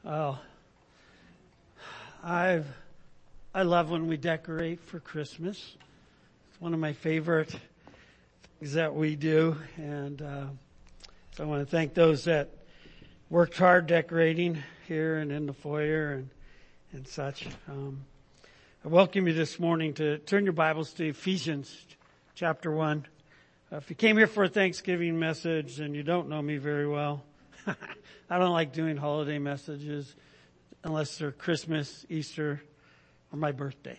Well, I love when we decorate for Christmas. It's one of my favorite things that we do, and so I want to thank those that worked hard decorating here and in the foyer and such. I welcome you this morning to turn your Bibles to Ephesians chapter 1. If you came here for a Thanksgiving message and you don't know me very well, I don't like doing holiday messages unless they're Christmas, Easter, or my birthday.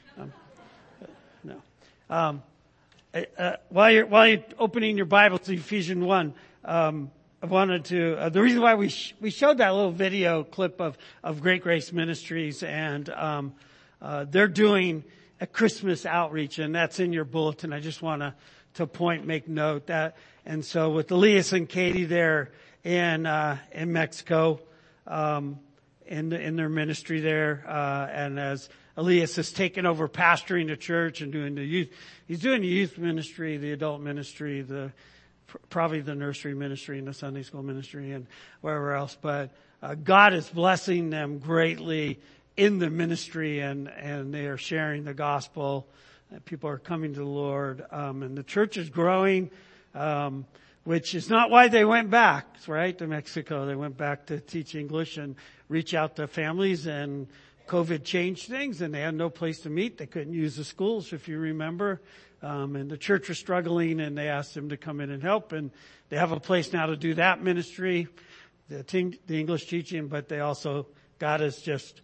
No. While you're opening your Bible to Ephesians 1, I wanted to, the reason why we showed that little video clip of Great Grace Ministries, and they're doing a Christmas outreach, and that's in your bulletin. I just want to make note that. And so with Elias and Katie there in Mexico, in their ministry there, and as Elias has taken over pastoring the church and doing the youth, he's doing the youth ministry, the adult ministry, probably the nursery ministry and the Sunday school ministry and wherever else. But God is blessing them greatly in the ministry, and they are sharing the gospel. People are coming to the Lord, and the church is growing, which is not why they went back, right, to Mexico. They went back to teach English and reach out to families, and COVID changed things, and they had no place to meet. They couldn't use the schools, if you remember, and the church was struggling, and they asked them to come in and help, and they have a place now to do that ministry, the English teaching, but they also, God has just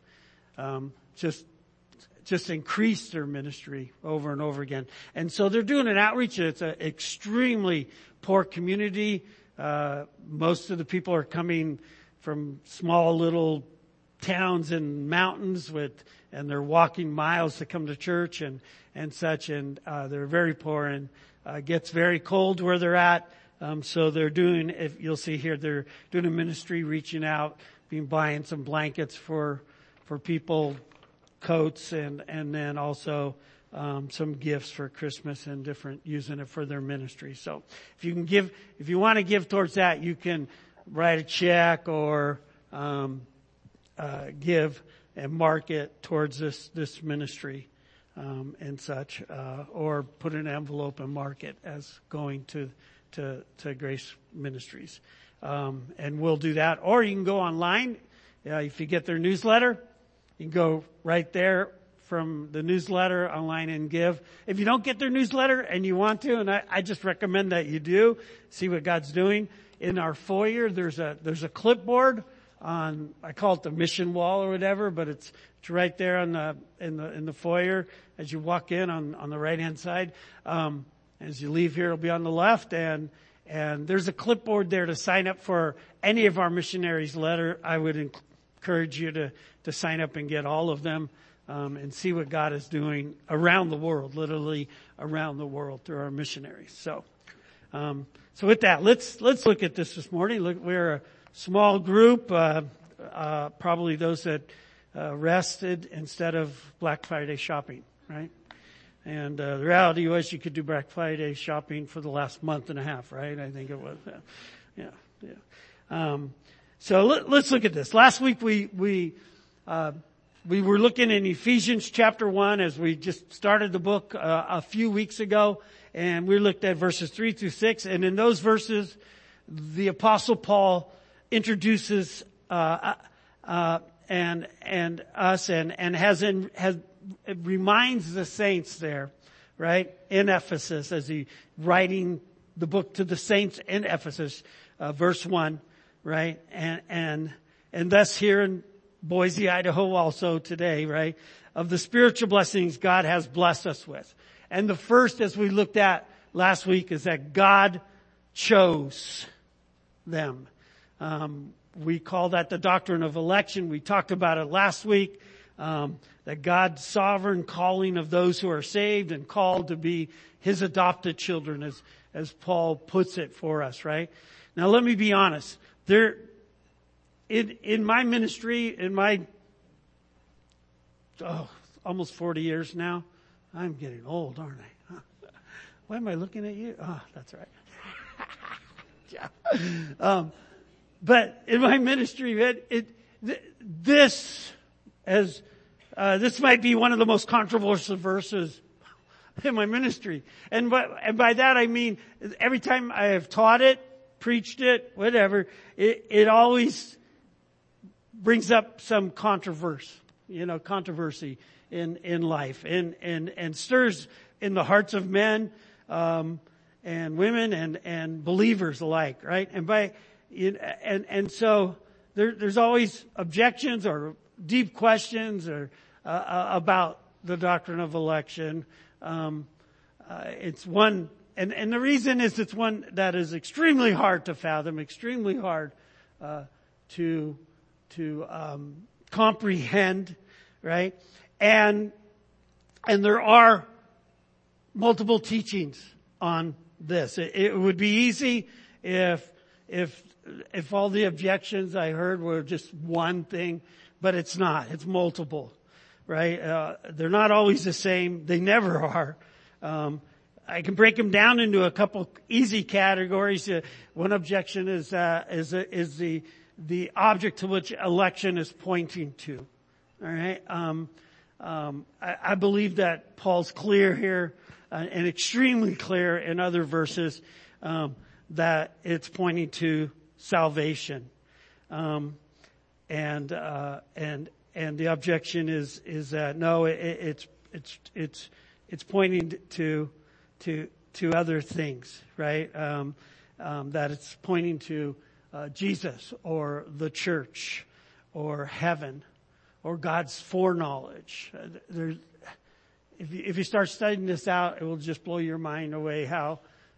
increased their ministry over and over again. And so they're doing an outreach. It's an extremely poor community. Most of the people are coming from small little towns and mountains and they're walking miles to come to church and such. And, they're very poor, and, it gets very cold where they're at. So they're doing, if you'll see here, they're doing a ministry, reaching out, buying some blankets for people, coats, and then also some gifts for Christmas and using it for their ministry. So if you want to give towards that, you can write a check or give and mark it towards this ministry and such, or put an envelope and mark it as going to Grace Ministries, and we'll do that. Or you can go online if you get their newsletter. You can go right there from the newsletter online and give. If you don't get their newsletter and you want to, and I just recommend that you do, see what God's doing. In our foyer, there's a clipboard on, I call it the mission wall or whatever, but it's right there in the foyer as you walk in on the right hand side. As you leave here, it'll be on the left, and there's a clipboard there to sign up for any of our missionaries' letter. I would encourage you to sign up and get all of them, and see what God is doing around the world, literally around the world through our missionaries. So with that, let's look at this morning. Look, we're a small group, probably those that rested instead of Black Friday shopping, right? And the reality was you could do Black Friday shopping for the last month and a half, right? I think it was. Yeah. So let's look at this. Last week we were looking in Ephesians chapter 1 as we just started the book a few weeks ago, and we looked at verses 3 through 6. And in those verses, the Apostle Paul introduces and us and it reminds the saints there, right, in Ephesus, as he writing the book to the saints in Ephesus, verse 1, right, and thus here in Boise, Idaho also today, right, of the spiritual blessings God has blessed us with. And the first, as we looked at last week, is that God chose them. We call that the doctrine of election. We talked about it last week, that God's sovereign calling of those who are saved and called to be His adopted children, as Paul puts it for us, right? Now let me be honest. In my ministry, in my almost 40 years now, I'm getting old, aren't I? Huh? Why am I looking at you? Oh, that's right. Yeah. But in my ministry, this might be one of the most controversial verses in my ministry. And by that I mean, every time I have taught it, preached it, whatever, it always brings up some controversy in life and stirs in the hearts of men, and women and believers alike, right? And so there's always objections or deep questions or about the doctrine of election. It's one, and the reason is it's one that is extremely hard to fathom, extremely hard to comprehend, right? And there are multiple teachings on this. It would be easy if all the objections I heard were just one thing, but it's not. It's multiple, right? They're not always the same. They never are. I can break them down into a couple easy categories. One objection is the object to which election is pointing to. All right. I believe that Paul's clear here, and extremely clear in other verses, that it's pointing to salvation. And the objection is that no, it's pointing to other things, right? That it's pointing to Jesus or the church or heaven or God's foreknowledge. If you start studying this out, it will just blow your mind away how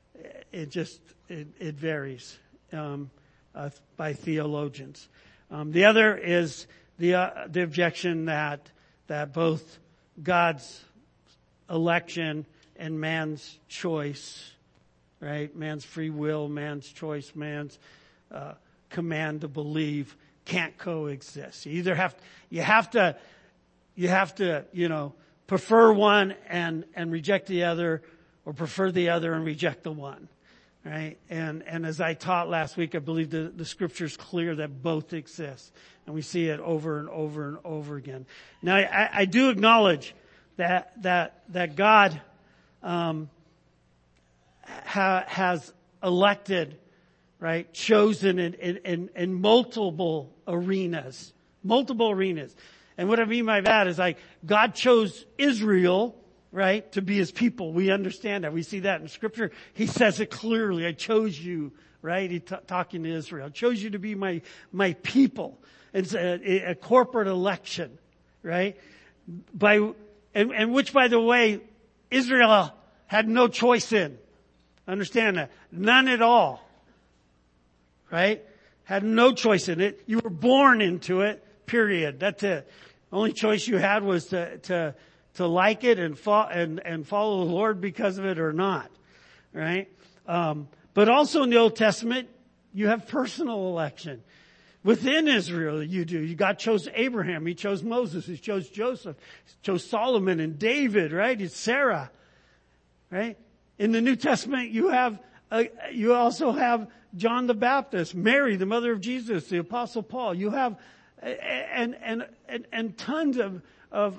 it varies by theologians. The other is the objection that both God's election and man's choice, right? Man's free will, man's choice, man's command to believe can't coexist. You have to prefer one and reject the other, or prefer the other and reject the one, right? And as I taught last week, I believe the scripture's clear that both exist, and we see it over and over and over again. Now, I do acknowledge that God has elected, right, chosen in multiple arenas. And what I mean by that is, like, God chose Israel, right, to be his people. We understand that. We see that in scripture. He says it clearly. I chose you, right? He's talking to Israel. I chose you to be my people. It's a corporate election, right? And which, by the way, Israel had no choice in. Understand that. None at all. Right? Had no choice in it. You were born into it, period. That's it. Only choice you had was to like it and follow the Lord because of it or not. Right? But also in the Old Testament, you have personal election. Within Israel, you do. God chose Abraham. He chose Moses. He chose Joseph. He chose Solomon and David, right? It's Sarah. Right? In the New Testament, you also have John the Baptist, Mary, the mother of Jesus, the Apostle Paul. You have and tons of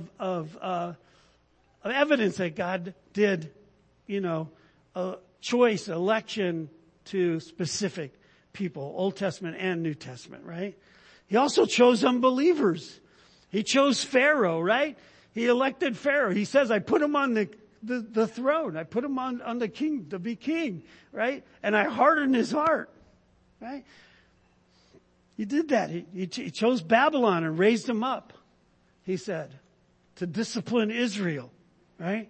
evidence that God did, a choice, election to specific people, Old Testament and New Testament, right? He also chose unbelievers. He chose Pharaoh, right? He elected Pharaoh. He says, I put him on the throne. I put him on the king to be king, right? And I hardened his heart, right? He did that. He chose Babylon and raised him up, he said, to discipline Israel, right?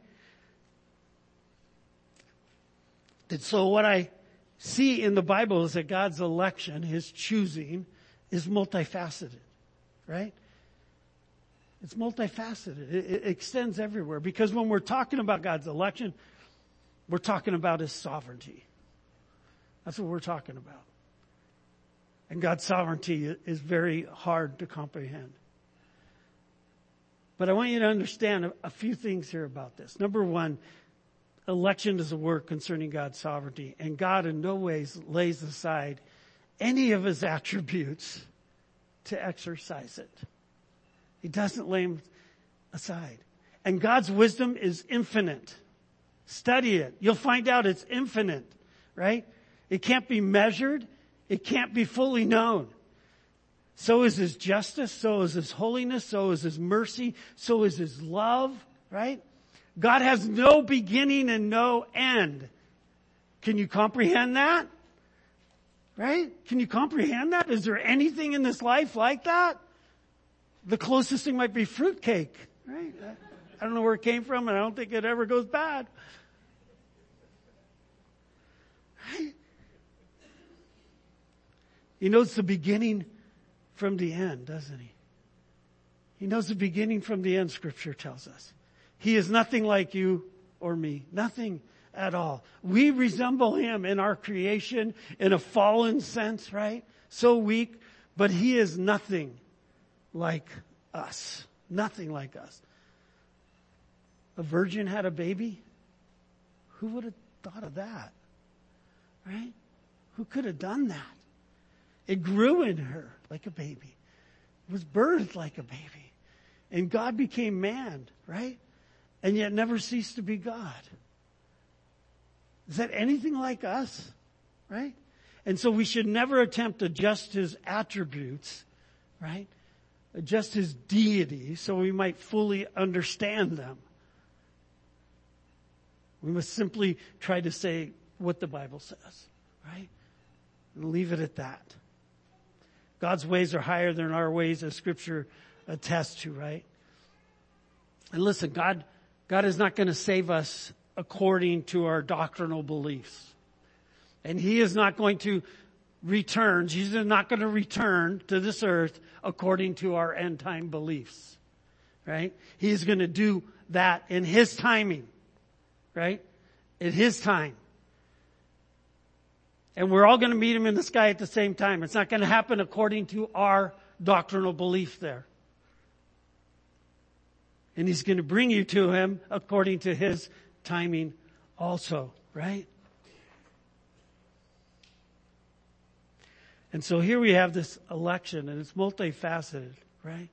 And so what I see in the Bible is that God's election, his choosing, is multifaceted, right? It's multifaceted. It extends everywhere, because when we're talking about God's election, we're talking about his sovereignty. That's what we're talking about. And God's sovereignty is very hard to comprehend. But I want you to understand a few things here about this. Number one, election is a word concerning God's sovereignty, and God in no ways lays aside any of his attributes to exercise it. He doesn't lay them aside. And God's wisdom is infinite. Study it. You'll find out it's infinite, right? It can't be measured. It can't be fully known. So is His justice. So is His holiness. So is His mercy. So is His love, right? God has no beginning and no end. Can you comprehend that? Right? Can you comprehend that? Is there anything in this life like that? The closest thing might be fruitcake, right? I don't know where it came from, and I don't think it ever goes bad. Right? He knows the beginning from the end, doesn't He? He knows the beginning from the end, Scripture tells us. He is nothing like you or me. Nothing at all. We resemble Him in our creation in a fallen sense, right? So weak, but He is nothing like us. Nothing like us. A virgin had a baby? Who would have thought of that? Right? Who could have done that? It grew in her like a baby. It was birthed like a baby. And God became man, right? And yet never ceased to be God. Is that anything like us? Right? And so we should never attempt to adjust His attributes, right? Adjust His deity so we might fully understand them. We must simply try to say what the Bible says, right? And leave it at that. God's ways are higher than our ways, as Scripture attests to, right? And listen, God is not going to save us according to our doctrinal beliefs. And He is not going to return. Jesus is not going to return to this earth according to our end time beliefs. Right? He is going to do that in His timing. Right? At His time. And we're all going to meet Him in the sky at the same time. It's not going to happen according to our doctrinal belief there. And He's going to bring you to Him according to His timing also, right? And so here we have this election, and it's multifaceted, right?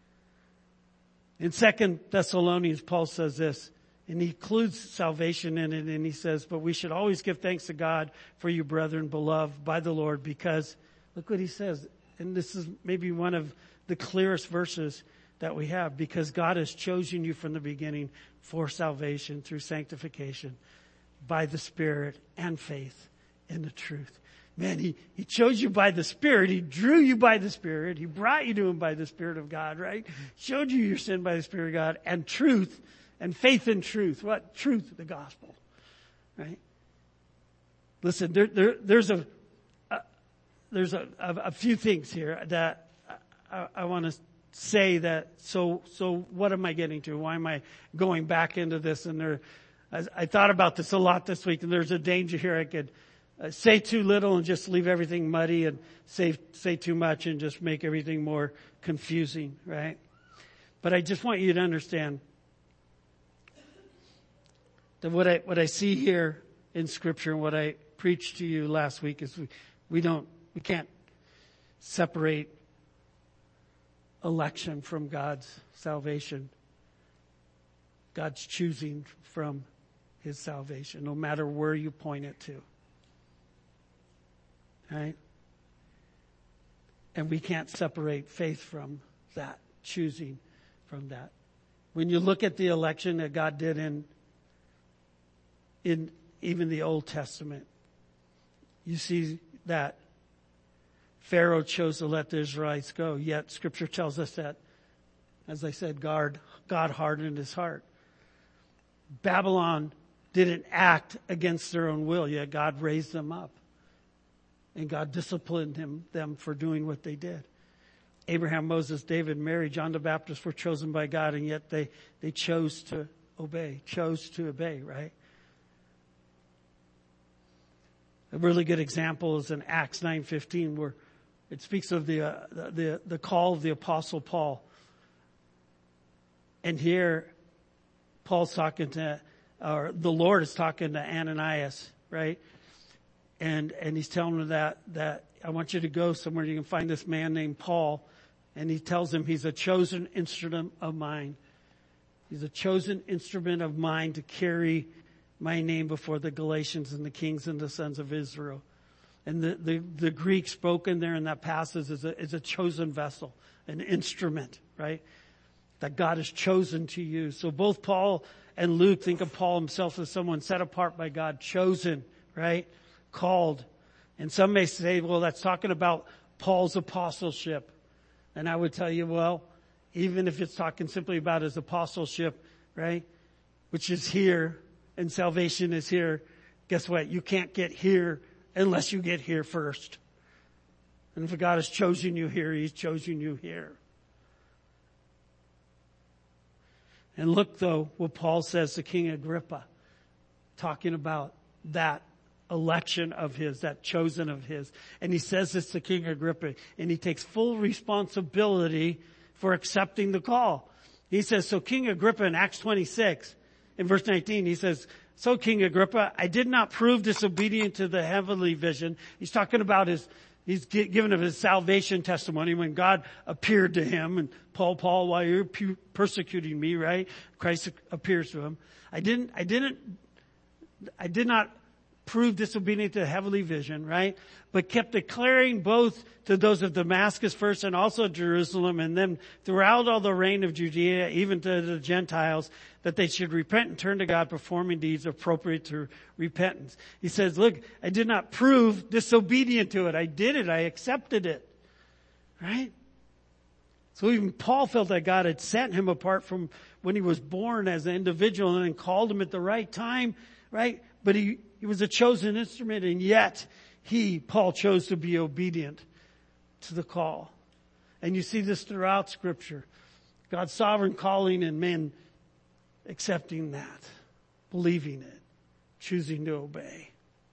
In 2 Thessalonians, Paul says this, and he includes salvation in it, and he says, but we should always give thanks to God for you, brethren, beloved by the Lord, because, look what he says, and this is maybe one of the clearest verses that we have, because God has chosen you from the beginning for salvation through sanctification by the Spirit and faith in the truth. Man, he chose you by the Spirit. He drew you by the Spirit. He brought you to Him by the Spirit of God, right? Showed you your sin by the Spirit of God, and truth and faith in truth. What? Truth, the gospel, right? Listen, there's a few things here that I want to say that, so what am I getting to? Why am I going back into this? And I thought about this a lot this week, and there's a danger here. I could say too little and just leave everything muddy, and say too much and just make everything more confusing, right? But I just want you to understand that what I see here in Scripture and what I preached to you last week is we can't separate election from God's salvation. God's choosing from His salvation, no matter where you point it to. Right? And we can't separate faith from that, choosing from that. When you look at the election that God did in even the Old Testament, you see that Pharaoh chose to let the Israelites go, yet Scripture tells us that, as I said, God hardened his heart. Babylon didn't act against their own will, yet God raised them up. And God disciplined them for doing what they did. Abraham, Moses, David, Mary, John the Baptist were chosen by God, and yet they chose to obey, right? A really good example is in Acts 9:15, where it speaks of the call of the Apostle Paul. And here, Paul's talking to, or the Lord is talking to Ananias, right? And he's telling him that I want you to go somewhere. You can find this man named Paul. And he tells him he's a chosen instrument of mine. He's a chosen instrument of mine to carry my name before the Galatians and the kings and the sons of Israel. And the Greek spoken there in that passage is a chosen vessel, an instrument, right? That God has chosen to use. So both Paul and Luke think of Paul himself as someone set apart by God, chosen, right? Called. And some may say, well, that's talking about Paul's apostleship. And I would tell you, well, even if it's talking simply about his apostleship, right? Which is here, and salvation is here. Guess what? You can't get here unless you get here first. And if God has chosen you here, He's chosen you here. And look, though, what Paul says to King Agrippa, talking about that election of his, that chosen of his. And he says this to King Agrippa, and he takes full responsibility for accepting the call. He says, so King Agrippa in Acts 26, in verse 19, he says, so King Agrippa, I did not prove disobedient to the heavenly vision. He's talking about he's given of his salvation testimony when God appeared to him. And Paul, while you're persecuting me, right? Christ appears to him. I did not prove disobedient to the heavenly vision, right? But kept declaring both to those of Damascus first and also Jerusalem and then throughout all the reign of Judea, even to the Gentiles, that they should repent and turn to God, performing deeds appropriate to repentance. He says, look, I did not prove disobedient to it. I did it. I accepted it. Right? So even Paul felt that God had set him apart from when he was born as an individual and then called him at the right time, right? But he was a chosen instrument, and yet Paul chose to be obedient to the call. And you see this throughout Scripture. God's sovereign calling and men accepting that, believing it, choosing to obey.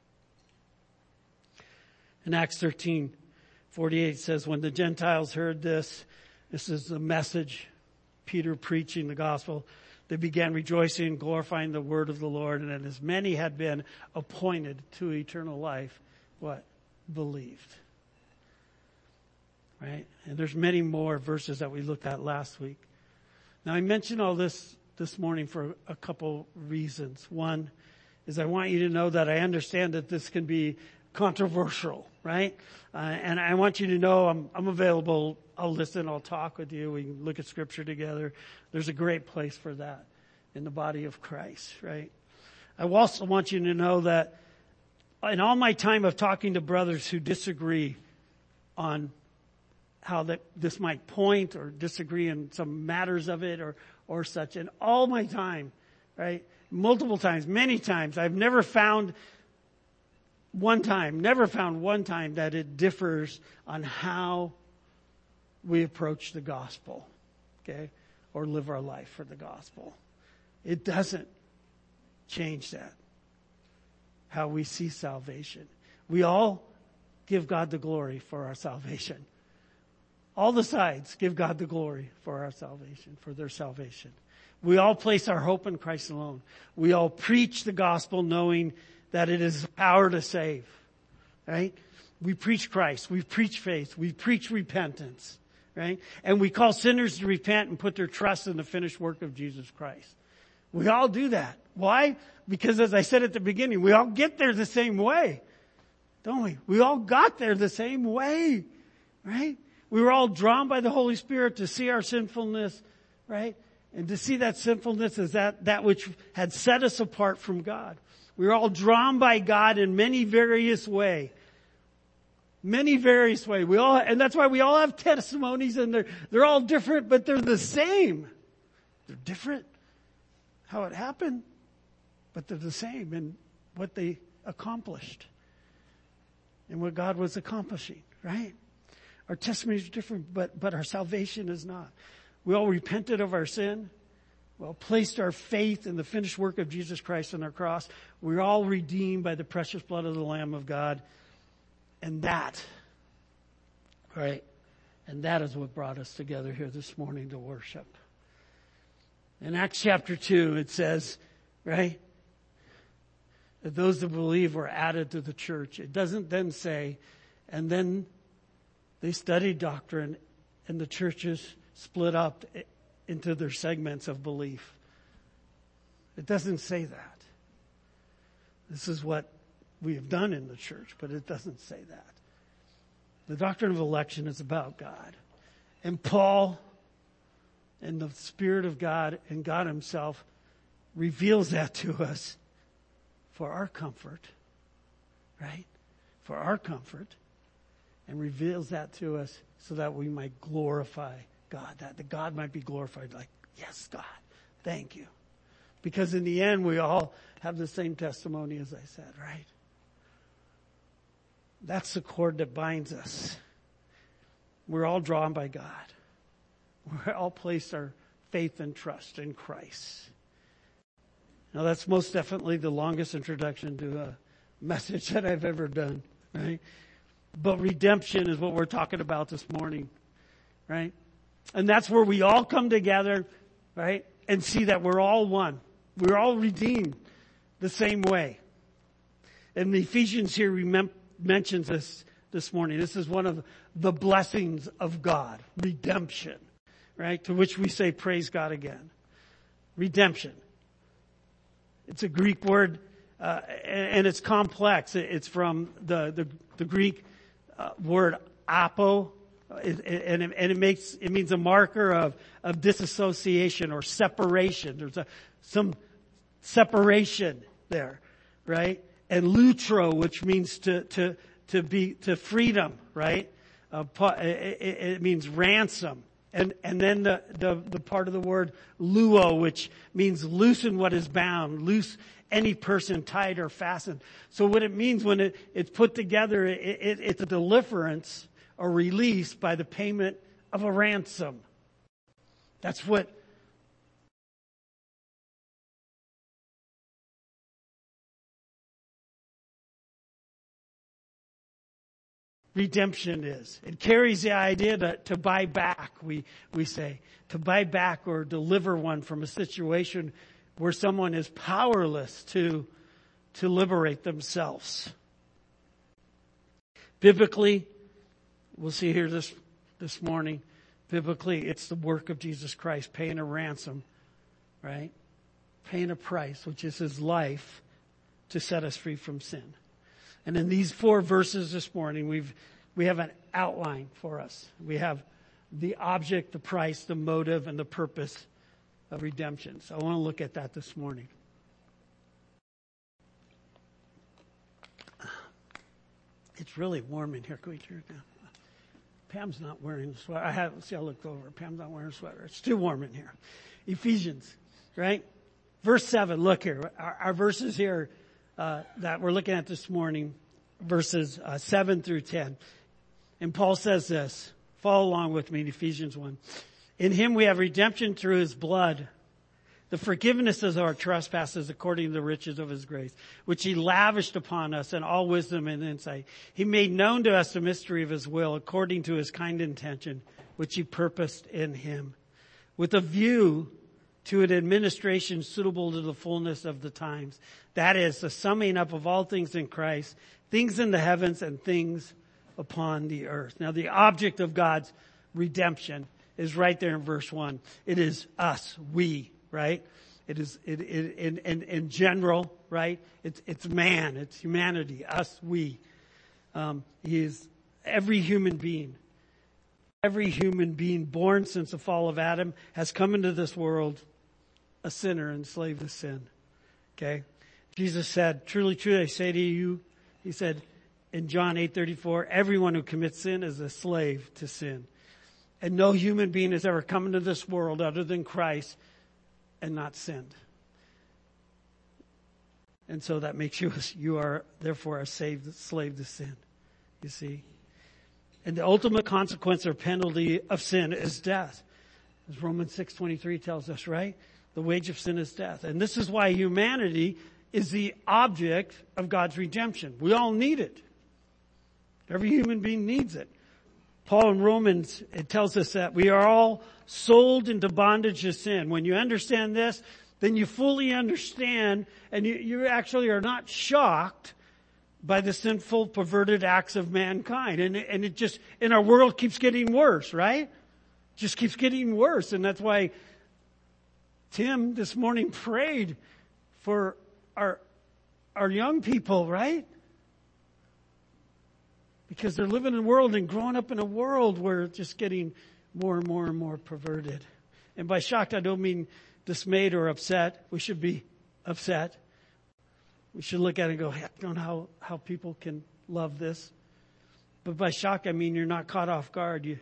In Acts 13:48 says, when the Gentiles heard this is the message, Peter preaching the gospel, they began rejoicing and glorifying the word of the Lord. And as many had been appointed to eternal life, what? Believed. Right? And there's many more verses that we looked at last week. Now I mentioned all this morning for a couple reasons. One is I want you to know that I understand that this can be controversial, right? And I want you to know I'm available. I'll listen. I'll talk with you. We can look at Scripture together. There's a great place for that in the body of Christ, right? I also want you to know that in all my time of talking to brothers who disagree on how this might point or disagree in some matters of it or such, in all my time, right? Multiple times, many times, I've never found one time that it differs on how we approach the gospel, okay? Or live our life for the gospel. It doesn't change that, how we see salvation. We all give God the glory for our salvation. All the sides give God the glory for our salvation, for their salvation. We all place our hope in Christ alone. We all preach the gospel knowing that it is the power to save, right? We preach Christ. We preach faith. We preach repentance, right? And we call sinners to repent and put their trust in the finished work of Jesus Christ. We all do that. Why? Because as I said at the beginning, we all get there the same way, don't we? We all got there the same way, right? We were all drawn by the Holy Spirit to see our sinfulness, right? And to see that sinfulness as that which had set us apart from God. We were all drawn by God in many various ways. Many various ways. And that's why we all have testimonies, and they're all different, but they're the same. They're different how it happened, but they're the same in what they accomplished and what God was accomplishing, right? Our testimonies are different, but our salvation is not. We all repented of our sin. We all placed our faith in the finished work of Jesus Christ on our cross. We're all redeemed by the precious blood of the Lamb of God. And that, right? And that is what brought us together here this morning to worship. In Acts chapter 2, it says, right? that those that believe were added to the church. It doesn't then say, and then they studied doctrine and the churches split up into their segments of belief. It doesn't say that. This is what we have done in the church, but it doesn't say that. The doctrine of election is about God. And Paul and the Spirit of God and God himself reveals that to us for our comfort, right? For our comfort, and reveals that to us so that we might glorify God, that the God might be glorified like, yes, God, thank you. Because in the end, we all have the same testimony as I said, right? That's the cord that binds us. We're all drawn by God. We all place our faith and trust in Christ. Now that's most definitely the longest introduction to a message that I've ever done, right? But redemption is what we're talking about this morning, right? And that's where we all come together, right? And see that we're all one. We're all redeemed the same way. And Ephesians here mentions this morning. This is one of the blessings of God, redemption, right? To which we say, praise God again. Redemption. It's a Greek word, and it's complex. It's from the Greek word apo, and it means a marker of disassociation or separation. There's some separation there, right? And lutro, which means to freedom, right? It means ransom. And then the part of the word luo, which means loosen what is bound, loose any person tied or fastened. So what it means when it's put together, it's a deliverance or release by the payment of a ransom. That's what redemption is. It carries the idea to buy back, we say. To buy back or deliver one from a situation where someone is powerless to liberate themselves. Biblically, we'll see here this morning, biblically it's the work of Jesus Christ paying a ransom, right? Paying a price, which is his life, to set us free from sin. And in these 4 verses this morning, we have an outline for us. We have the object, the price, the motive, and the purpose of redemption. So I want to look at that this morning. It's really warm in here. Can we turn it down? Pam's not wearing a sweater. I looked over. Pam's not wearing a sweater. It's too warm in here. Ephesians, right? Verse 7, look here. Our verses here that we're looking at this morning, verses 7 through 10. And Paul says this. Follow along with me in Ephesians 1. In him we have redemption through his blood, the forgiveness of our trespasses according to the riches of his grace, which he lavished upon us in all wisdom and insight. He made known to us the mystery of his will according to his kind intention, which he purposed in him, with a view to an administration suitable to the fullness of the times. That is, the summing up of all things in Christ, things in the heavens and things upon the earth. Now, the object of God's redemption is right there in verse 1. It is us, we, right? It is in general, right? It's man, it's humanity, us, we. He is every human being. Every human being born since the fall of Adam has come into this world a sinner, enslaved to sin. Okay? Jesus said, truly, truly, I say to you, he said in John 8:34, everyone who commits sin is a slave to sin. And no human being has ever come into this world other than Christ and not sinned. And so that makes you are therefore a slave to sin. You see? And the ultimate consequence or penalty of sin is death. As Romans 6:23 tells us, right? The wage of sin is death. And this is why humanity is the object of God's redemption. We all need it. Every human being needs it. Paul in Romans, it tells us that we are all sold into bondage to sin. When you understand this, then you fully understand, and you actually are not shocked by the sinful, perverted acts of mankind. And it just, in our world, keeps getting worse, right? Just keeps getting worse. And that's why Tim this morning prayed for our young people, right? Because they're living in a world and growing up in a world where it's just getting more and more and more perverted. And by shocked, I don't mean dismayed or upset. We should be upset. We should look at it and go, I don't know how people can love this. But by shocked, I mean you're not caught off guard.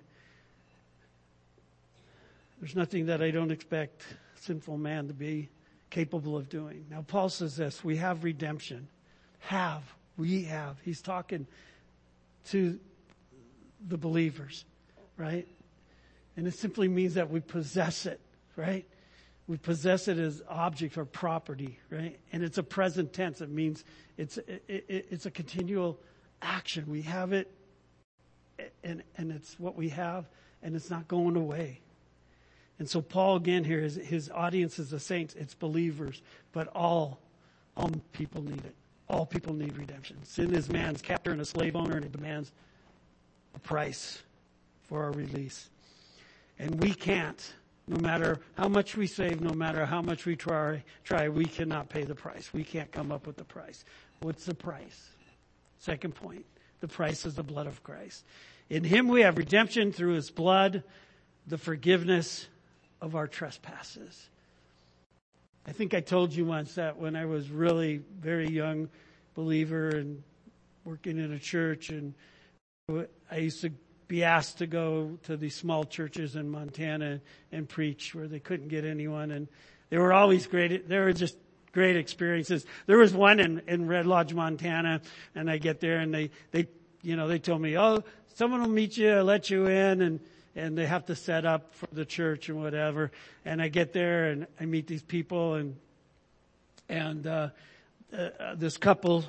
There's nothing that I don't expect sinful man to be capable of doing. Now, Paul says this, we have redemption. We have. He's talking to the believers, right? And it simply means that we possess it, right? We possess it as object or property, right? And it's a present tense. It means it's a continual action. We have it, and it's what we have, and it's not going away. And so Paul, again, here, his audience is the saints. It's believers, but all people need it. All people need redemption. Sin is man's captor and a slave owner, and it demands a price for our release. And we can't, no matter how much we save, no matter how much we try, we cannot pay the price. We can't come up with the price. What's the price? Second point, the price is the blood of Christ. In Him we have redemption through His blood, the forgiveness of our trespasses. I think I told you once that when I was really very young believer and working in a church, and I used to be asked to go to these small churches in Montana and preach where they couldn't get anyone, and they were always great. They were just great experiences. There was one in Red Lodge, Montana, and I get there and they told me, oh, someone will meet you, let you in, and they have to set up for the church and whatever. And I get there and I meet these people, and this couple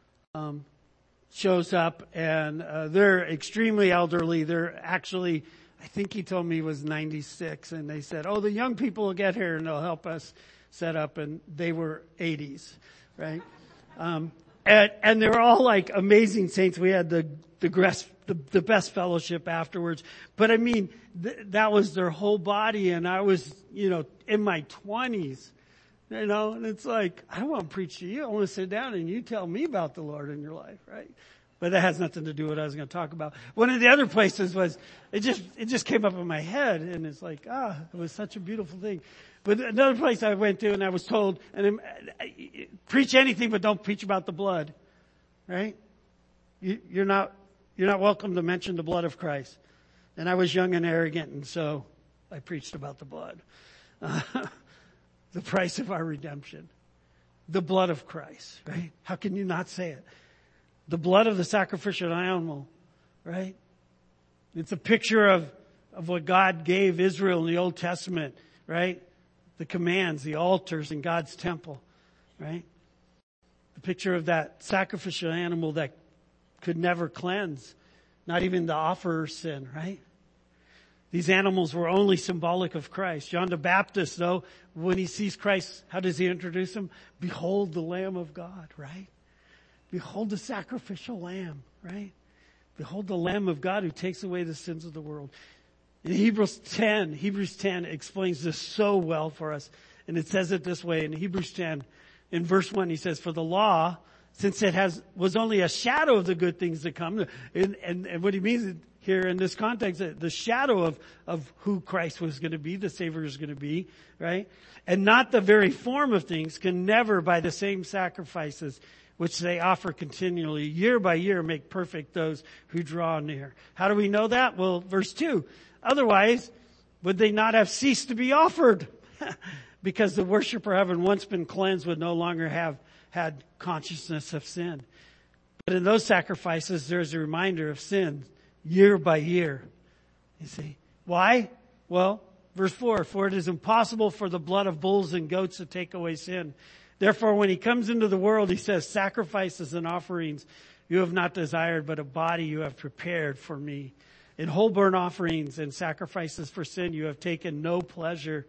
shows up, and they're extremely elderly. They're actually, I think he told me he was 96, and they said, oh, the young people will get here and they'll help us set up, and they were 80s, right? And they were all like amazing saints. We had the best fellowship afterwards. But I mean, that was their whole body, and I was, in my 20s, and it's like, I want to preach to you. I want to sit down and you tell me about the Lord in your life, right? But that has nothing to do with what I was going to talk about. One of the other places was, it just came up in my head, and it's like, it was such a beautiful thing. But another place I went to, and I was told, preach anything, but don't preach about the blood, right? You're not welcome to mention the blood of Christ. And I was young and arrogant, and so I preached about the blood. The price of our redemption. The blood of Christ, right? How can you not say it? The blood of the sacrificial animal, right? It's a picture of what God gave Israel in the Old Testament, right? The commands, the altars in God's temple, right? The picture of that sacrificial animal that could never cleanse, not even the offerer's sin, right? These animals were only symbolic of Christ. John the Baptist, though, when he sees Christ, how does he introduce him? Behold the Lamb of God, right? Behold the sacrificial lamb, right? Behold the Lamb of God who takes away the sins of the world. In Hebrews 10 explains this so well for us. And it says it this way in Hebrews 10, in verse 1, he says, for the law, since it was only a shadow of the good things to come, and what he means here in this context, the shadow of who Christ was going to be, the Savior is going to be, right? And not the very form of things, can never by the same sacrifices which they offer continually, year by year, make perfect those who draw near. How do we know that? Well, verse 2, otherwise, would they not have ceased to be offered? Because the worshiper, having once been cleansed, would no longer have had consciousness of sin. But in those sacrifices, there's a reminder of sin year by year. You see. Why? Well, verse 4, for it is impossible for the blood of bulls and goats to take away sin. Therefore, when he comes into the world, he says, sacrifices and offerings you have not desired, but a body you have prepared for me. In whole burnt offerings and sacrifices for sin you have taken no pleasure.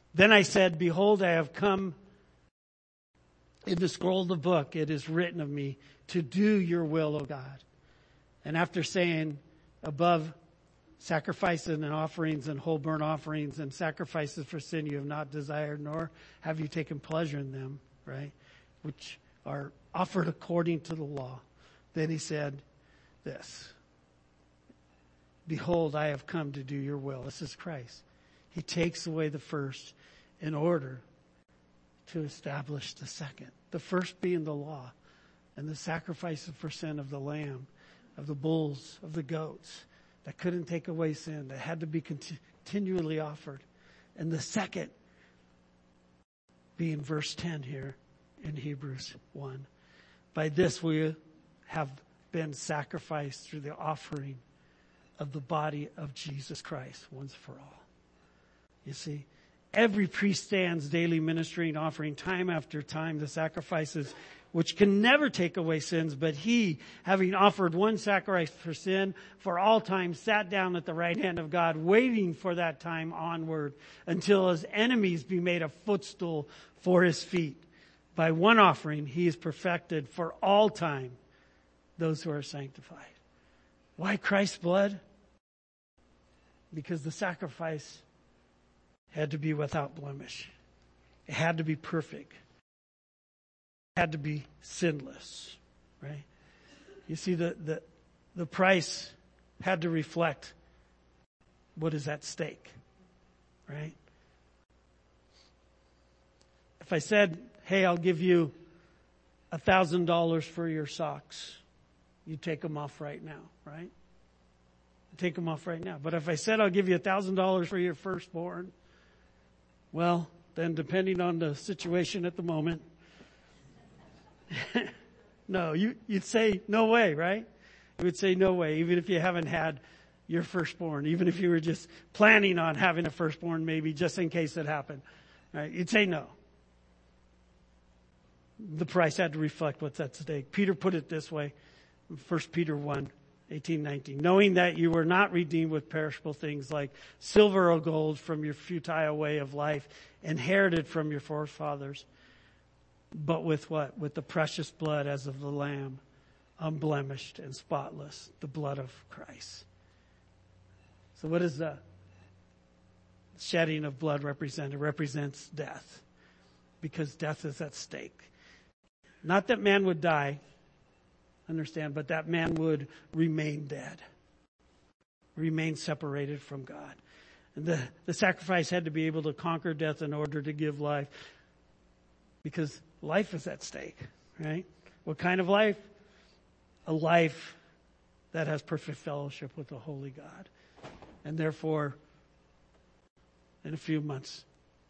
Then I said, behold, I have come. In the scroll of the book, it is written of me to do your will, O God. And after saying above, sacrifices and offerings and whole burnt offerings and sacrifices for sin you have not desired, nor have you taken pleasure in them, right? Which are offered according to the law. Then he said this, behold, I have come to do your will. This is Christ. He takes away the first in order to establish the second. The first being the law and the sacrifices for sin of the lamb, of the bulls, of the goats that couldn't take away sin, that had to be continually offered. And the second being verse 10 here in Hebrews 1. By this we have been sacrificed through the offering of the body of Jesus Christ once for all. You see, every priest stands daily ministering, offering time after time the sacrifices which can never take away sins, but he, having offered one sacrifice for sin for all time, sat down at the right hand of God, waiting for that time onward until his enemies be made a footstool for his feet. By one offering, he is perfected for all time those who are sanctified. Why Christ's blood? Because the sacrifice had to be without blemish. It had to be perfect. It had to be sinless, right? You see, the price had to reflect what is at stake, right? If I said, hey, I'll give you $1,000 for your socks, you take them off right now, right? Take them off right now. But if I said I'll give you $1,000 for your firstborn, well, then depending on the situation at the moment, no, you'd say no way, right? You would say no way, even if you haven't had your firstborn, even if you were just planning on having a firstborn, maybe just in case it happened, right? You'd say no. The price had to reflect what's at stake. Peter put it this way, 1 Peter 1:18-19. Knowing that you were not redeemed with perishable things like silver or gold from your futile way of life, inherited from your forefathers, but with what? With the precious blood as of the Lamb, unblemished and spotless, the blood of Christ. So what does the shedding of blood represent? It represents death, because death is at stake. Not that man would die, understand, but that man would remain dead, remain separated from God. And the sacrifice had to be able to conquer death in order to give life, because life is at stake, right? What kind of life? A life that has perfect fellowship with the Holy God. And therefore, in a few months,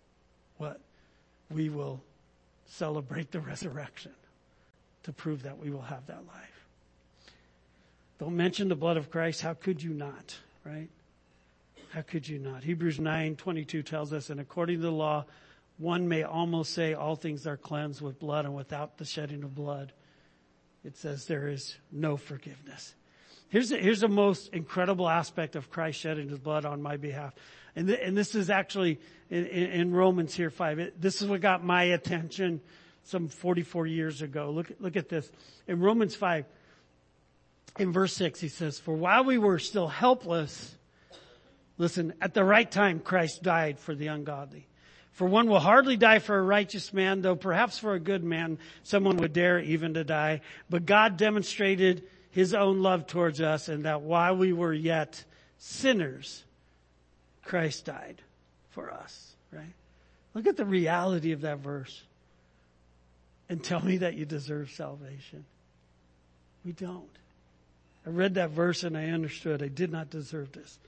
we will celebrate the resurrection to prove that we will have that life. Don't mention the blood of Christ. How could you not, right? How could you not? Hebrews 9:22 tells us, and according to the law, one may almost say all things are cleansed with blood, and without the shedding of blood, it says there is no forgiveness. Here's the most incredible aspect of Christ shedding his blood on my behalf. And this is actually in Romans here 5. This is what got my attention some 44 years ago. Look at this. In Romans 5, in verse 6, he says, for while we were still helpless, listen, at the right time Christ died for the ungodly. For one will hardly die for a righteous man, though perhaps for a good man someone would dare even to die. But God demonstrated his own love towards us, and that while we were yet sinners, Christ died for us, right? Look at the reality of that verse. And tell me that you deserve salvation. We don't. I read that verse and I understood I did not deserve this.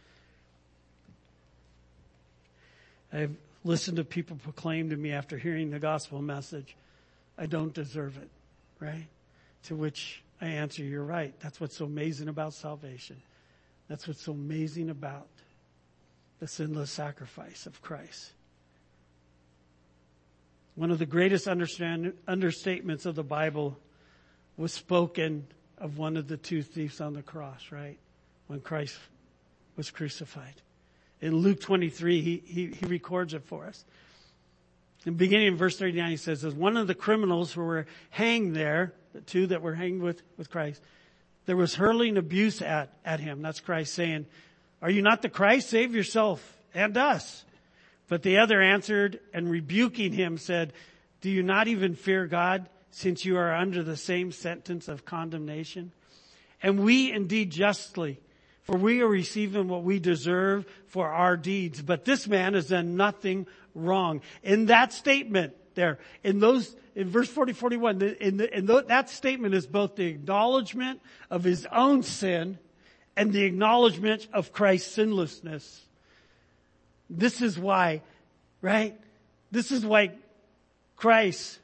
I've listened to people proclaim to me after hearing the gospel message, I don't deserve it, right? To which I answer, you're right. That's what's so amazing about salvation. That's what's so amazing about the sinless sacrifice of Christ. One of the greatest understatements of the Bible was spoken of one of the two thieves on the cross, right? When Christ was crucified. In Luke 23, he records it for us. In the beginning of verse 39, he says, as one of the criminals who were hanged there, the two that were hanged with Christ, there was hurling abuse at him. That's Christ saying, are you not the Christ? Save yourself and us. But the other answered and rebuking him said, do you not even fear God, since you are under the same sentence of condemnation? And we indeed justly, for we are receiving what we deserve for our deeds. But this man has done nothing wrong. In that statement there, in verse 40, 41, that statement is both the acknowledgement of his own sin and the acknowledgement of Christ's sinlessness. This is why, right? This is why Christ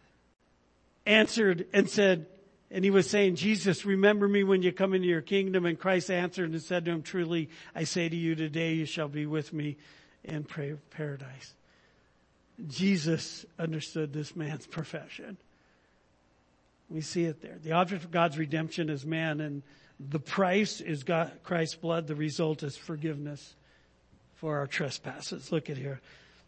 answered and said, and he was saying, Jesus, remember me when you come into your kingdom. And Christ answered and said to him, truly, I say to you, today you shall be with me in paradise. Jesus understood this man's profession. We see it there. The object of God's redemption is man, and the price is Christ's blood. The result is forgiveness for our trespasses. Look at here.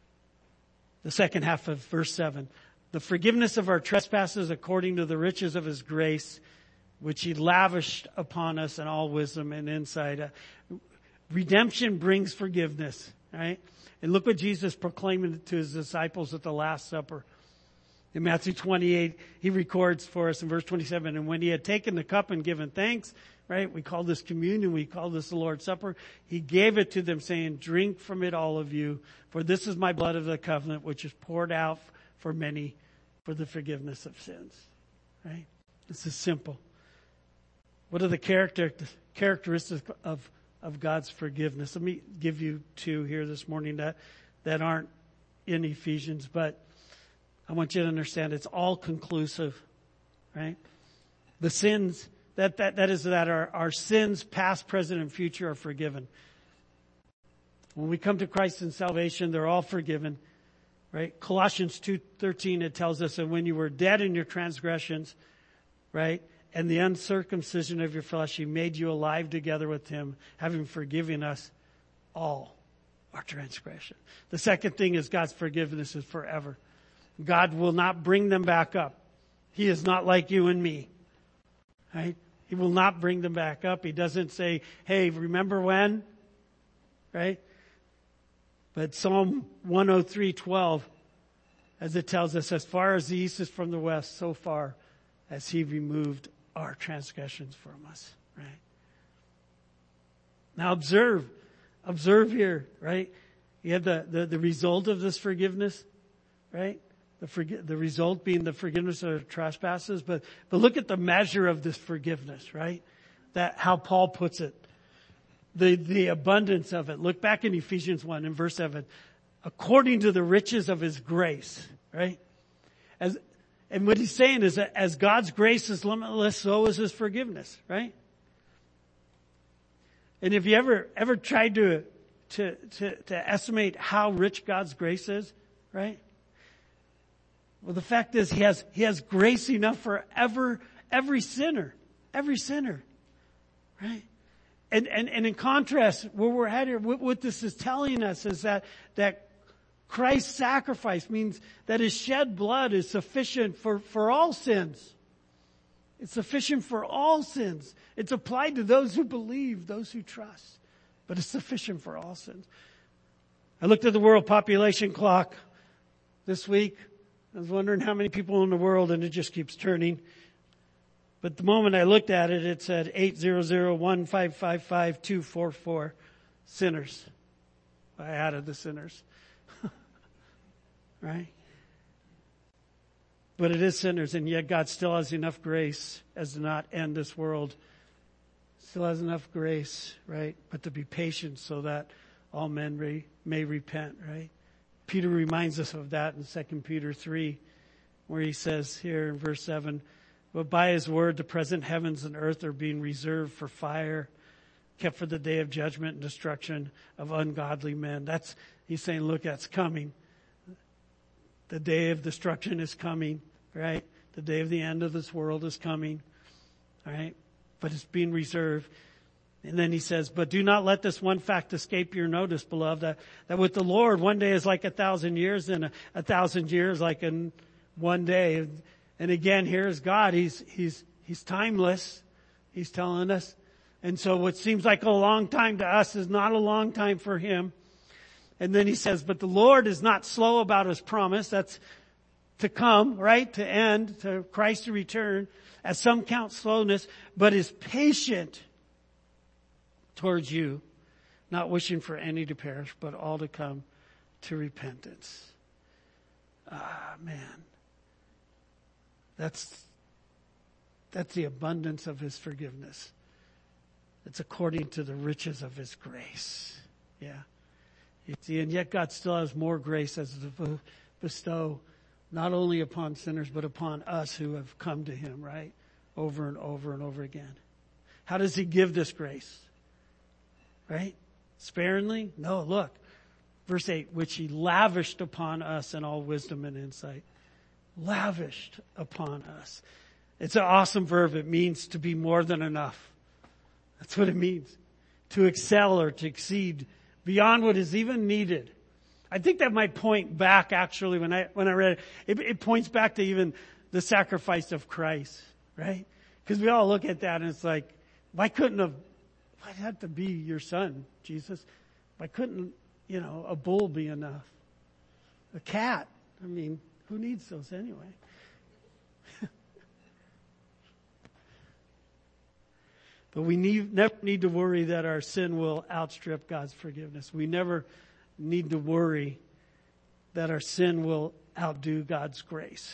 The second half of verse 7. The forgiveness of our trespasses according to the riches of his grace, which he lavished upon us in all wisdom and insight. Redemption brings forgiveness, right? And look what Jesus proclaimed to his disciples at the Last Supper. In Matthew 28, he records for us in verse 27, and when he had taken the cup and given thanks, right? We call this communion, we call this the Lord's Supper. He gave it to them saying, drink from it all of you, for this is my blood of the covenant, which is poured out for many for the forgiveness of sins, right? This is simple. What are the characteristics of God's forgiveness? Let me give you two here this morning that aren't in Ephesians, but I want you to understand it's all conclusive, right? The sins, that our sins, past, present, and future, are forgiven. When we come to Christ in salvation, they're all forgiven, right? Colossians 2:13, it tells us that when you were dead in your transgressions, right, and the uncircumcision of your flesh, he made you alive together with him, having forgiven us all our transgression. The second thing is God's forgiveness is forever. God will not bring them back up. He is not like you and me, right? He will not bring them back up. He doesn't say, hey, remember when? Right? But Psalm 103:12, as it tells us, as far as the east is from the west, so far as he removed our transgressions from us, right? Now observe here, right? You have the result of this forgiveness, right? The result being the forgiveness of trespasses, but look at the measure of this forgiveness, right? That how Paul puts it. The abundance of it. Look back in Ephesians 1 in verse 7. According to the riches of his grace, right? And what he's saying is that as God's grace is limitless, so is his forgiveness, right? And if you ever tried to estimate how rich God's grace is, right? Well, the fact is he has grace enough for every sinner, right? And in contrast, where we're at here, what this is telling us is that Christ's sacrifice means that his shed blood is sufficient for all sins. It's sufficient for all sins. It's applied to those who believe, those who trust. But it's sufficient for all sins. I looked at the world population clock this week. I was wondering how many people in the world, and it just keeps turning. But the moment I looked at it, it said 800-1555244 sinners. I added the sinners. Right? But it is sinners, and yet God still has enough grace as to not end this world. Still has enough grace, right? But to be patient so that all men may repent, right? Peter reminds us of that in 2 Peter 3, where he says here in verse 7, but by his word, the present heavens and earth are being reserved for fire, kept for the day of judgment and destruction of ungodly men. He's saying, look, that's coming. The day of destruction is coming, right? The day of the end of this world is coming, all right? But it's being reserved. And then he says, but do not let this one fact escape your notice, beloved, that with the Lord, one day is like 1,000 years, and 1,000 years like in one day. And again, here's God. He's timeless. He's telling us. And so what seems like a long time to us is not a long time for him. And then he says, but the Lord is not slow about his promise. That's to come, right? To end, to Christ to return, as some count slowness, but is patient towards you, not wishing for any to perish, but all to come to repentance. Man. That's the abundance of his forgiveness. It's according to the riches of his grace. Yeah. You see, and yet God still has more grace as to bestow not only upon sinners, but upon us who have come to him, right? Over and over and over again. How does he give this grace? Right? Sparingly? No, look. Verse 8, which he lavished upon us in all wisdom and insight. Lavished upon us. It's an awesome verb. It means to be more than enough. That's what it means. To excel or to exceed beyond what is even needed. I think that might point back actually when I read it points back to even the sacrifice of Christ, right? Because we all look at that and it's like, why'd it have to be your son, Jesus? Why couldn't, a bull be enough? A cat. I mean, who needs those anyway? But we never need to worry that our sin will outstrip God's forgiveness. We never need to worry that our sin will outdo God's grace.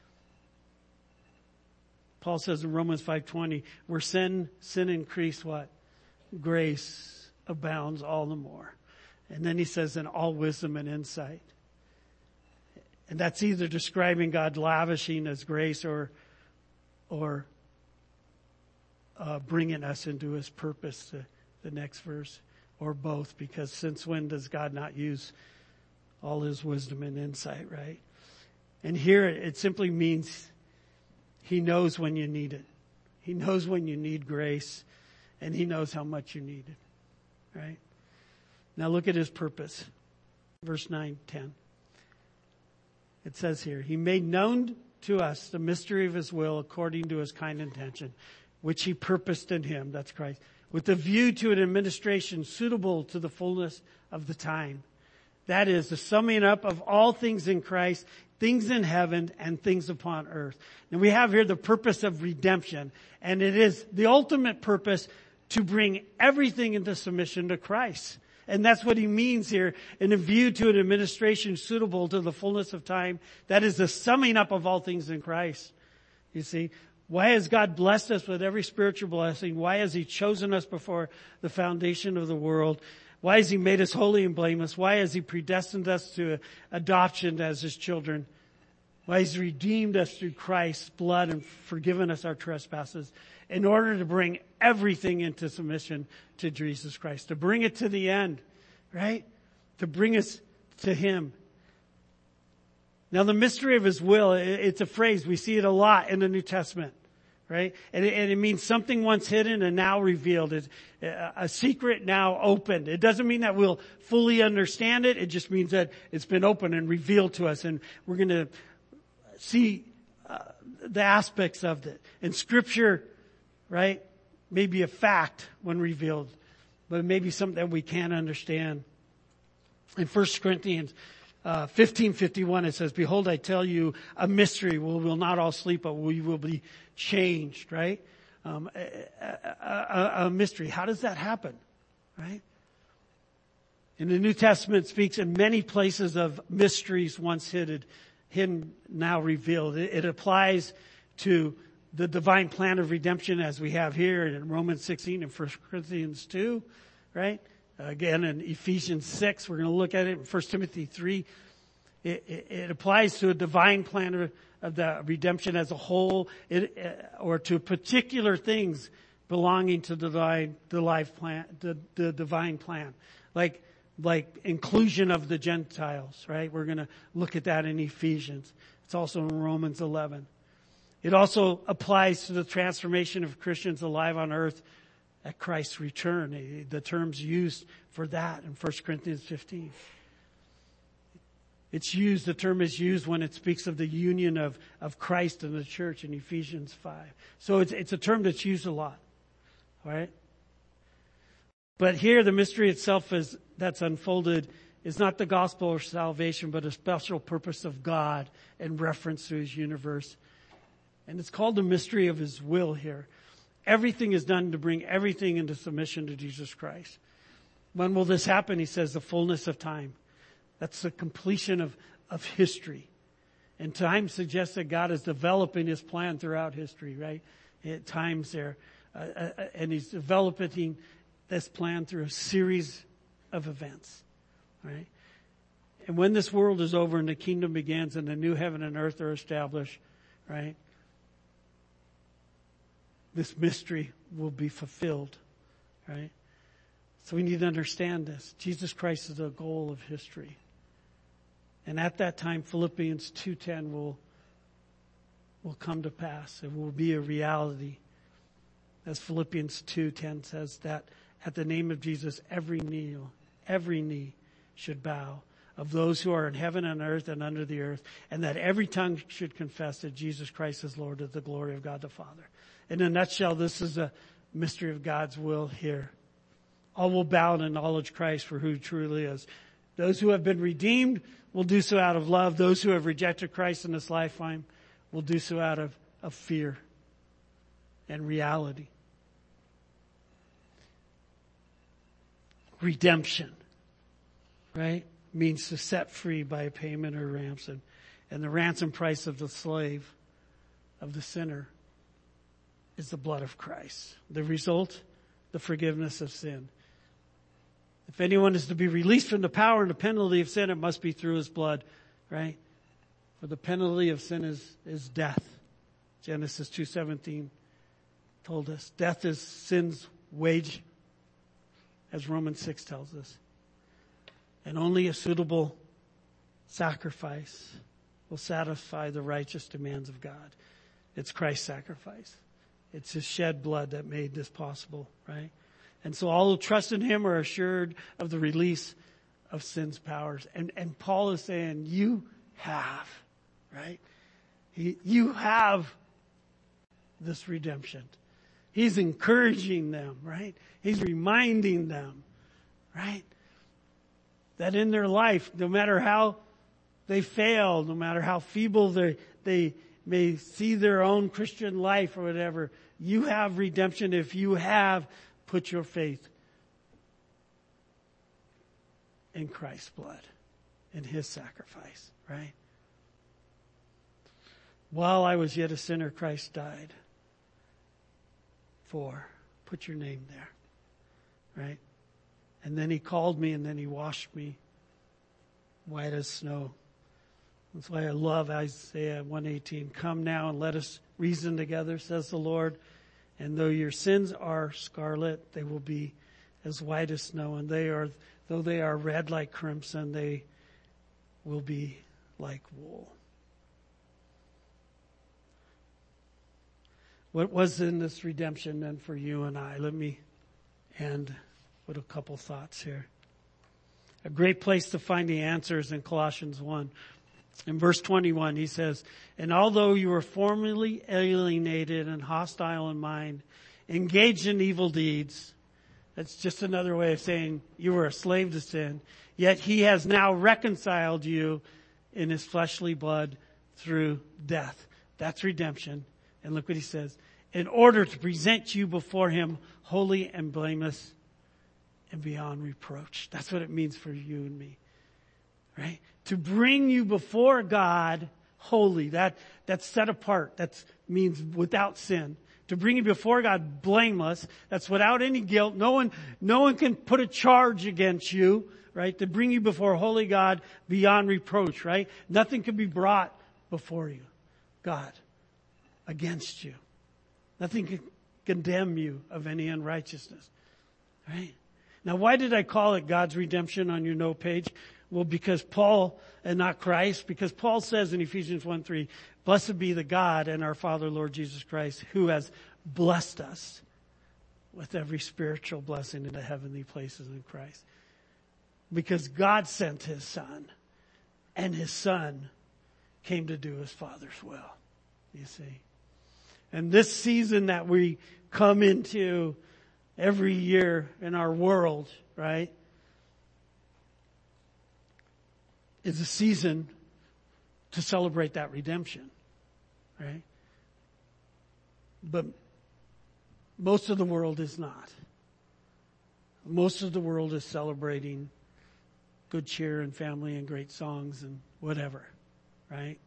Paul says in Romans 5:20, where sin increased, what? Grace abounds all the more. And then he says in all wisdom and insight. And that's either describing God lavishing his grace or bringing us into his purpose, the next verse, or both, because since when does God not use all his wisdom and insight, right? And here it simply means he knows when you need it. He knows when you need grace, and he knows how much you need it, right? Now look at his purpose. Verse 9, 10. It says here, he made known to us the mystery of his will according to his kind intention, which he purposed in him, that's Christ, with a view to an administration suitable to the fullness of the time. That is, the summing up of all things in Christ, things in heaven and things upon earth. And we have here the purpose of redemption, and it is the ultimate purpose to bring everything into submission to Christ. And that's what he means here, in a view to an administration suitable to the fullness of time. That is the summing up of all things in Christ. You see, why has God blessed us with every spiritual blessing? Why has he chosen us before the foundation of the world? Why has he made us holy and blameless? Why has he predestined us to adoption as his children? Why has he redeemed us through Christ's blood and forgiven us our trespasses? In order to bring everything into submission to Jesus Christ. To bring it to the end, right? To bring us to him. Now the mystery of his will, it's a phrase. We see it a lot in the New Testament, right? And it means something once hidden and now revealed. It's a secret now opened. It doesn't mean that we'll fully understand it. It just means that it's been opened and revealed to us. And we're going to see the aspects of it. And Scripture, right, may be a fact when revealed, but it may be something that we can't understand. In 1 Corinthians 15:51, it says, behold, I tell you a mystery. We will not all sleep, but we will be changed, right? A mystery. How does that happen, right? In the New Testament, it speaks in many places of mysteries once hidden, now revealed. It applies to the divine plan of redemption as we have here in Romans 16 and 1 Corinthians 2, right? Again, in Ephesians 6, we're going to look at it. In 1 Timothy 3, it applies to a divine plan of the redemption as a whole, or to particular things belonging to the divine plan, like inclusion of the Gentiles, right? We're going to look at that in Ephesians. It's also in Romans 11. It also applies to the transformation of Christians alive on earth at Christ's return. The term's used for that in 1 Corinthians 15. The term is used when it speaks of the union of Christ and the church in Ephesians 5. So it's a term that's used a lot. All right? But here the mystery itself that's unfolded is not the gospel or salvation, but a special purpose of God in reference to His universe. And it's called the mystery of His will here. Everything is done to bring everything into submission to Jesus Christ. When will this happen? He says the fullness of time. That's the completion of history. And time suggests that God is developing His plan throughout history, right? At times there. And He's developing this plan through a series of events, right? And when this world is over and the kingdom begins and the new heaven and earth are established, right? This mystery will be fulfilled, right? So we need to understand this. Jesus Christ is the goal of history. And at that time, Philippians 2:10 will come to pass. It will be a reality. As Philippians 2:10 says, that at the name of Jesus, every knee should bow, of those who are in heaven and earth and under the earth, and that every tongue should confess that Jesus Christ is Lord, to the glory of God the Father. In a nutshell, this is a mystery of God's will here. All will bow and acknowledge Christ for who He truly is. Those who have been redeemed will do so out of love. Those who have rejected Christ in this lifetime will do so out of fear and reality. Redemption, right, means to set free by a payment or ransom. And the ransom price of the slave, of the sinner, is the blood of Christ. The result, the forgiveness of sin. If anyone is to be released from the power and the penalty of sin, it must be through His blood, right? For the penalty of sin is death. Genesis 2:17 told us. Death is sin's wage, as Romans 6 tells us. And only a suitable sacrifice will satisfy the righteous demands of God. It's Christ's sacrifice. It's His shed blood that made this possible, right? And so all who trust in Him are assured of the release of sin's powers. And Paul is saying, you have, right? You have this redemption. He's encouraging them, right? He's reminding them, right? That in their life, no matter how they fail, no matter how feeble they may see their own Christian life or whatever, you have redemption if you have put your faith in Christ's blood, in His sacrifice, right? While I was yet a sinner, Christ died for. Put your name there, right? And then He called me, and then He washed me white as snow. That's why I love Isaiah 1:18. Come now and let us reason together, says the Lord. And though your sins are scarlet, they will be as white as snow. And though they are red like crimson, they will be like wool. What was in this redemption then for you and I? Let me end with a couple thoughts here. A great place to find the answers in Colossians 1. In verse 21, he says, and although you were formerly alienated and hostile in mind, engaged in evil deeds, that's just another way of saying you were a slave to sin, yet He has now reconciled you in His fleshly blood through death. That's redemption. And look what he says, in order to present you before Him holy and blameless and beyond reproach. That's what it means for you and me. Right? To bring you before God holy. That's set apart. That means without sin. To bring you before God blameless. That's without any guilt. No one can put a charge against you. Right? To bring you before holy God beyond reproach. Right? Nothing can be brought before you, God, against you. Nothing can condemn you of any unrighteousness. Right? Now, why did I call it God's redemption on your note page? Well, because Paul, and not Christ, because Paul says in Ephesians 1:3, blessed be the God and our Father, Lord Jesus Christ, who has blessed us with every spiritual blessing in the heavenly places in Christ. Because God sent His Son, and His Son came to do His Father's will. You see? And this season that we come into every year in our world, right, is a season to celebrate that redemption, right? But most of the world is not. Most of the world is celebrating good cheer and family and great songs and whatever, right?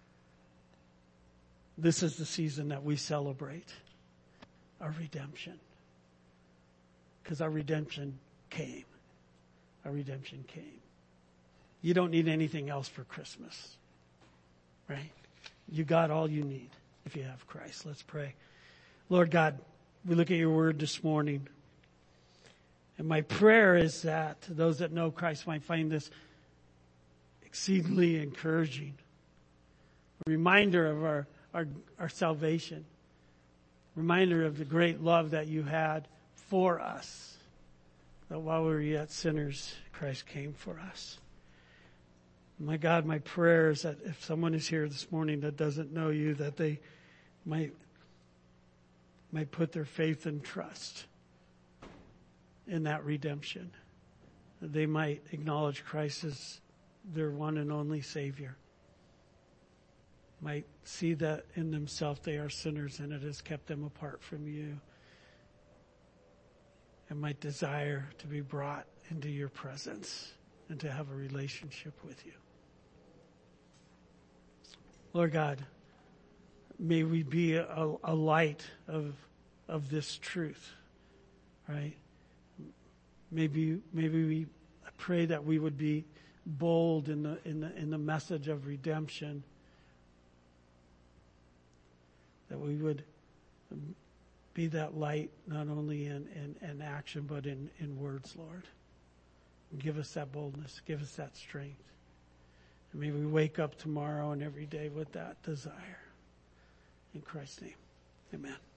This is the season that we celebrate our redemption. Because our redemption came. Our redemption came. You don't need anything else for Christmas, right? You got all you need if you have Christ. Let's pray. Lord God, we look at your word this morning. And my prayer is that those that know Christ might find this exceedingly encouraging. A reminder of our salvation. Reminder of the great love that you had for us. That while we were yet sinners, Christ came for us. My God, my prayer is that if someone is here this morning that doesn't know you, that they might put their faith and trust in that redemption. That they might acknowledge Christ as their one and only Savior. Might see that in themselves they are sinners and it has kept them apart from you. And might desire to be brought into your presence and to have a relationship with you. Lord God, may we be a light of this truth, right? Maybe we pray that we would be bold in the message of redemption, that we would be that light not only in action but in words, Lord. Give us that boldness, give us that strength. And may we wake up tomorrow and every day with that desire. In Christ's name, amen.